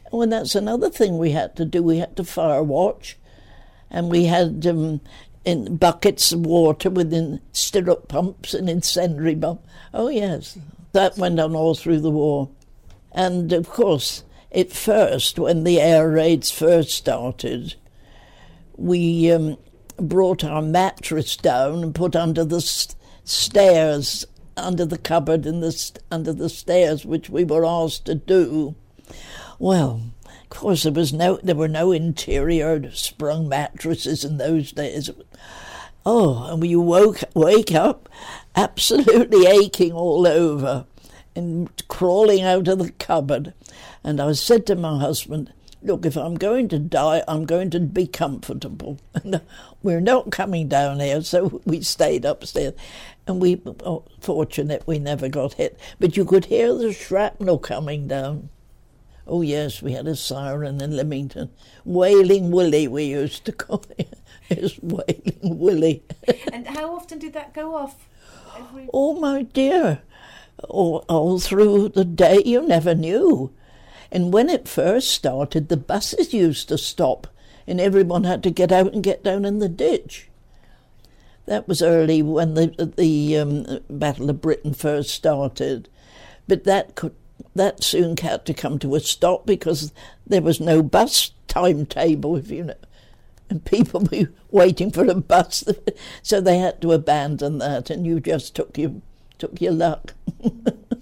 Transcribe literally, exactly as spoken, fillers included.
Well, that's another thing we had to do. We had to fire watch, and we had um, in buckets of water within stirrup pumps and incendiary bombs. Oh, yes. That went on all through the war. And, of course, at first, when the air raids first started, we um, brought our mattress down and put under the st- stairs, under the cupboard in the st- under the stairs, which we were asked to do. Well, of course, there was no, there were no interior sprung mattresses in those days. Oh, and we woke wake up absolutely aching all over and crawling out of the cupboard. And I said to my husband, look, if I'm going to die, I'm going to be comfortable. And we're not coming down here, so we stayed upstairs. And we, oh, fortunate we never got hit. But you could hear the shrapnel coming down. Oh, yes, we had a siren in Leamington. Wailing Willie, we used to call it. It was Wailing Willie. And how often did that go off? Every... Oh, my dear. All, all through the day, you never knew. And when it first started, the buses used to stop, and everyone had to get out and get down in the ditch. That was early when the the um, Battle of Britain first started. But that could that soon had to come to a stop because there was no bus timetable, if you know, and people were waiting for a bus, so they had to abandon that, and you just took your took your luck.